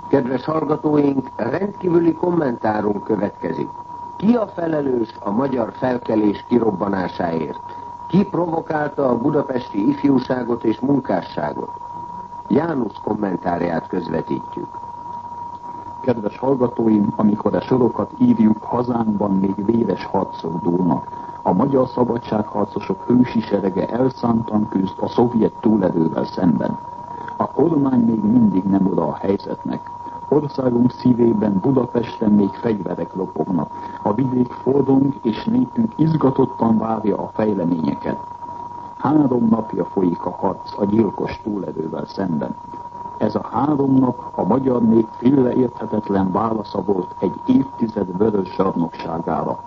Kedves hallgatóink, rendkívüli kommentárunk következik. Ki a felelős a magyar felkelés kirobbanásáért? Ki provokálta a budapesti ifjúságot és munkásságot? János kommentárját közvetítjük. Kedves hallgatóim, amikor a sorokat írjuk, hazánkban még véres harcok dúlnak. A magyar szabadságharcosok hősi serege elszántan küzd a szovjet túlerővel szemben. A kormány még mindig nem ura a helyzetnek. Országunk szívében, Budapesten még fegyverek lopognak. A vidék forrong, és népünk izgatottan várja a fejleményeket. 3 napja folyik a harc a gyilkos túlerővel szemben. Ez a 3 nap a magyar nép félreérthetetlen válasza volt egy évtized vörös zsarnokságára.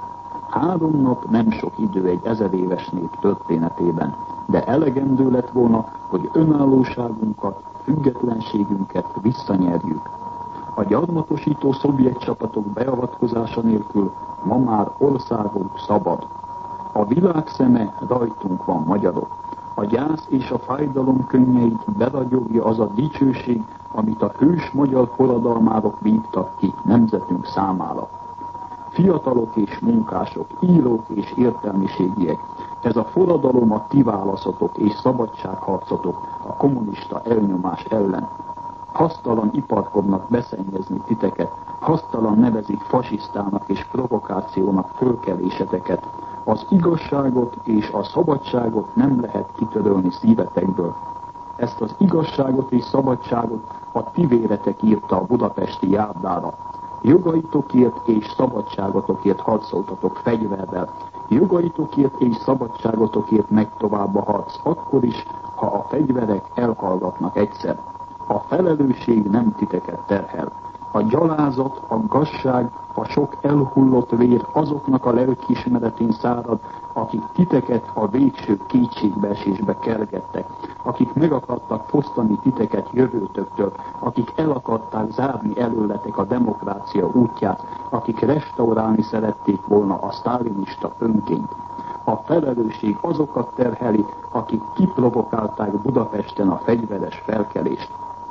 3 nap nem sok idő egy 1000 éves nép történetében, de elegendő lett volna, hogy önállóságunkat, függetlenségünket visszanyerjük. A gyarmatosító szovjet csapatok beavatkozása nélkül ma már országunk szabad. A világ szeme rajtunk van, magyarok. A gyász és a fájdalom könnyeit beragyogja az a dicsőség, amit a hős magyar forradalmárok vívtak ki nemzetünk számára. Fiatalok és munkások, írók és értelmiségiek, ez a forradalom a ti válaszotok és szabadságharcotok a kommunista elnyomás ellen. Hasztalan iparkodnak beszennyezni titeket, hasztalan nevezik fasisztának és provokációnak fölkeléseteket. Az igazságot és a szabadságot nem lehet kitörölni szívetekből. Ezt az igazságot és szabadságot a ti véretek írta a budapesti járdára. Jogaitokért és szabadságotokért harcoltatok fegyverrel. Jogaitokért és szabadságotokért megy tovább a harc, akkor is, ha a fegyverek elhallgatnak egyszer. A felelősség nem titeket terhel. A gyalázat, a gazság, a sok elhullott vér azoknak a lelkiismeretén szárad, akik titeket a végső kétségbeesésbe kergettek, akik meg akartak fosztani titeket jövőtöktől, akik el akarták zárni előletek a demokrácia útját, akik restaurálni szerették volna a sztálinista önkényt. A felelősség azokat terheli, akik kiprovokálták Budapesten a fegyveres felkelést.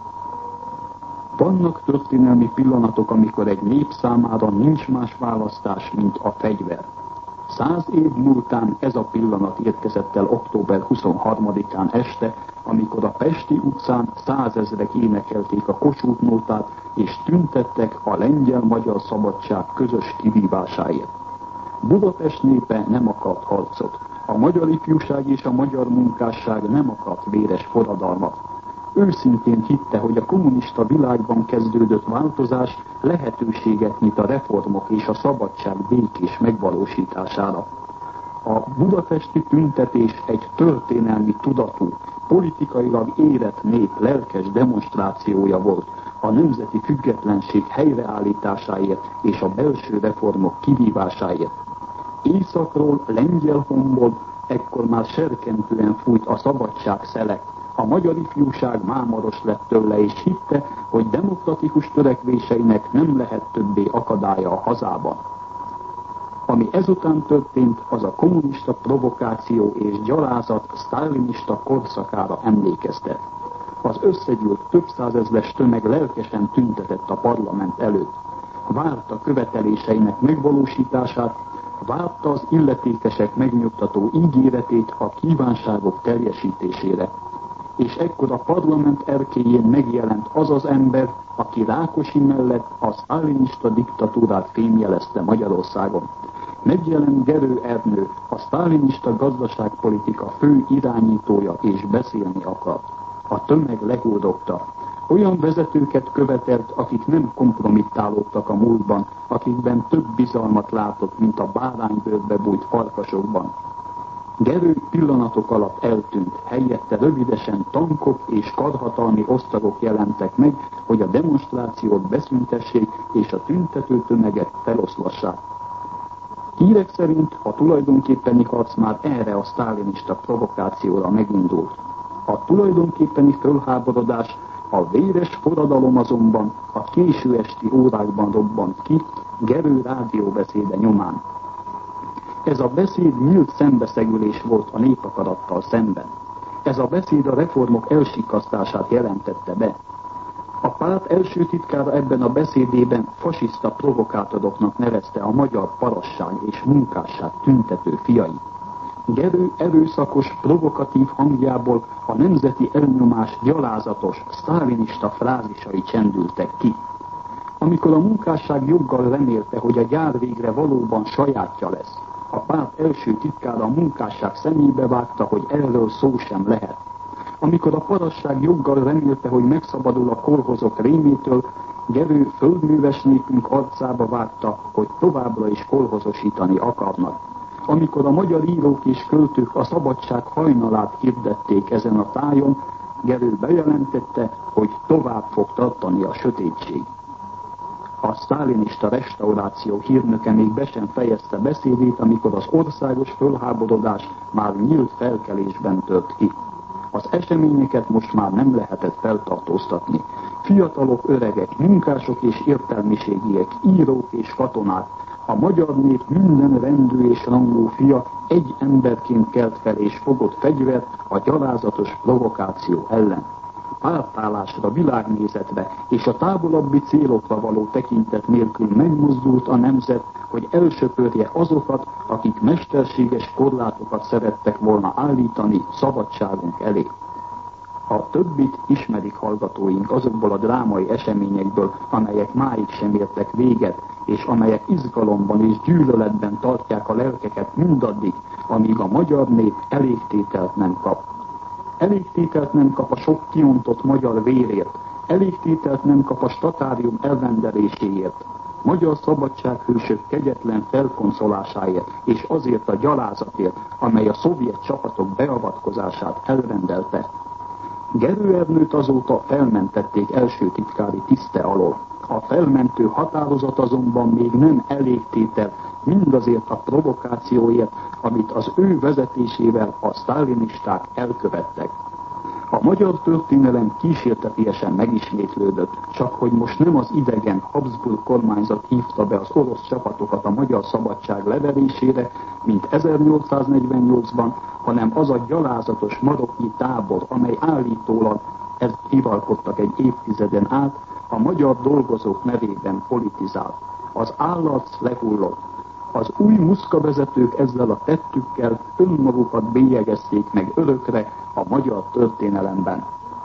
Vannak történelmi pillanatok, amikor egy nép számára nincs más választás, mint a fegyver. 100 év múltán ez a pillanat érkezett el október 23-án este, amikor a Pesti utcán 100 000-ek énekelték a Kossuth nótát, és tüntettek a lengyel-magyar szabadság közös kivívásáért. Budapest népe nem akart harcot. A magyar ifjúság és a magyar munkásság nem akart véres forradalmat. Őszintén hitte, hogy a kommunista világban kezdődött változás lehetőséget nyit a reformok és a szabadság békés megvalósítására. A budapesti tüntetés egy történelmi tudatú, politikailag érett nép lelkes demonstrációja volt a nemzeti függetlenség helyreállításáért és a belső reformok kivívásáért. Északról, Lengyelhomból ekkor már serkentően fújt a szabadság szele. A magyar ifjúság mámoros lett tőle, és hitte, hogy demokratikus törekvéseinek nem lehet többé akadálya a hazában. Ami ezután történt, az a kommunista provokáció és gyalázat sztálinista korszakára emlékeztet. Az összegyűlt több százezres tömeg lelkesen tüntetett a parlament előtt. Várta követeléseinek megvalósítását, várta az illetékesek megnyugtató ígéretét a kívánságok teljesítésére. És ekkor a parlament erkélyén megjelent az az ember, aki Rákosi mellett a sztálinista diktatúrát fémjelezte Magyarországon. Megjelent Gerő Ernő, a sztálinista gazdaságpolitika fő irányítója, és beszélni akart. A tömeg leguldogta. Olyan vezetőket követelt, akik nem kompromittálódtak a múltban, akikben több bizalmat látott, mint a báránybőrbe bújt farkasokban. Gerő pillanatok alatt eltűnt, helyette rövidesen tankok és karhatalmi osztagok jelentek meg, hogy a demonstrációt beszüntessék és a tüntető tömeget feloszlassák. Hírek szerint a tulajdonképpeni harc már erre a sztálinista provokációra megindult. A tulajdonképpeni fölháborodás, a véres forradalom azonban a késő esti órákban robbant ki Gerő rádióbeszéde nyomán. Ez a beszéd nyílt szembeszegülés volt a népakarattal szemben. Ez a beszéd a reformok elsikasztását jelentette be. A párt első titkára ebben a beszédében fasiszta provokátoroknak nevezte a magyar parasság és munkásság tüntető fiait. Gerő erőszakos, provokatív hangjából a nemzeti elnyomás gyalázatos, sztálinista frázisai csendültek ki. Amikor a munkásság joggal remélte, hogy a gyár végre valóban sajátja lesz, a párt első titkára a munkásság szemébe vágta, hogy erről szó sem lehet. Amikor a parasság joggal remélte, hogy megszabadul a kolhozok rémétől, Gerő földműves népünk arcába vágta, hogy továbbra is kolhozosítani akarnak. Amikor a magyar írók és költők a szabadság hajnalát hirdették ezen a tájon, Gerő bejelentette, hogy tovább fog tartani a sötétség. A sztálinista restauráció hírnöke még be sem fejezte beszédét, amikor az országos fölháborodás már nyílt felkelésben tört ki. Az eseményeket most már nem lehetett feltartóztatni. Fiatalok, öregek, munkások és értelmiségiek, írók és katonák, a magyar nép minden rendű és rangú fia egy emberként kelt fel és fogott fegyvert a gyalázatos provokáció ellen. Pártállásra, világnézetre és a távolabbi célokra való tekintet nélkül megmozdult a nemzet, hogy elsöpörje azokat, akik mesterséges korlátokat szerettek volna állítani szabadságunk elé. A többit ismerik hallgatóink azokból a drámai eseményekből, amelyek máig sem értek véget, és amelyek izgalomban és gyűlöletben tartják a lelkeket mindaddig, amíg a magyar nép elégtételt nem kap. Elégtételt nem kap a sok kiontott magyar vérért, elégtételt nem kap a statárium elrendeléséért, magyar szabadsághősök kegyetlen felkonszolásáért, és azért a gyalázatért, amely a szovjet csapatok beavatkozását elrendelte. Gerő Ernőt azóta felmentették első titkári tiszte alól. A felmentő határozat azonban még nem elégtétel mindazért a provokációért, amit az ő vezetésével a sztálinisták elkövettek. A magyar történelem kísértetiesen megismétlődött, csak hogy most nem az idegen Habsburg kormányzat hívta be az orosz csapatokat a magyar szabadság leverésére, mint 1848-ban, hanem az a gyalázatos maroknyi tábor, amely állítólag, ezt hivalkodtak egy évtizeden át, a magyar dolgozók nevében politizált. Az állarc lehullott. Az új muszkavezetők ezzel a tettükkel önmagukat bélyegezték meg örökre a magyar történelemben.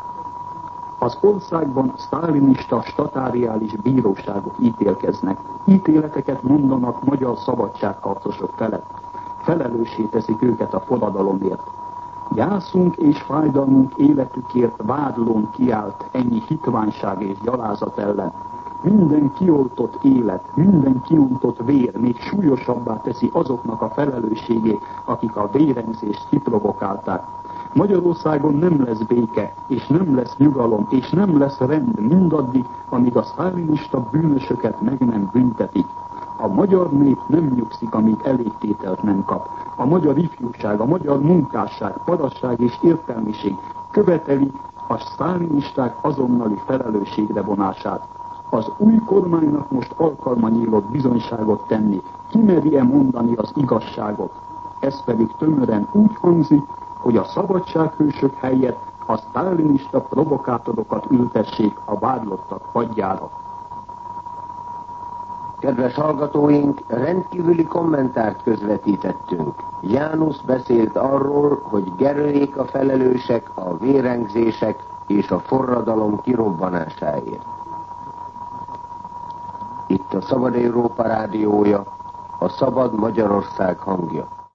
Az országban sztálinista, statáriális bíróságok ítélkeznek. Ítéleteket mondanak magyar szabadságharcosok felett. Felelőssé teszik őket a forradalomért. Gyászunk és fájdalmunk életükért vádlón kiállt ennyi hitványság és gyalázat ellen. Minden kioltott élet, minden kiuntott vér még súlyosabbá teszi azoknak a felelősségét, akik a vérengzést kiprovokálták. Magyarországon nem lesz béke, és nem lesz nyugalom, és nem lesz rend mindaddig, amíg a sztálinista bűnösöket meg nem büntetik. A magyar nép nem nyugszik, amíg elégtételt nem kap. A magyar ifjúság, a magyar munkásság, parasság és értelmiség követeli a sztálinisták azonnali felelősségre vonását. Az új kormánynak most alkalma nyílott bizonyságot tenni, kimeri-e mondani az igazságot. Ez pedig tömören úgy hangzik, hogy a szabadsághősök helyett a sztálinista provokátorokat ültessék a vádlottak padjára. Kedves hallgatóink, rendkívüli kommentárt közvetítettünk. János beszélt arról, hogy Gerőék a felelősek a vérengzések és a forradalom kirobbanásáért. Itt a Szabad Európa rádiója, a Szabad Magyarország hangja.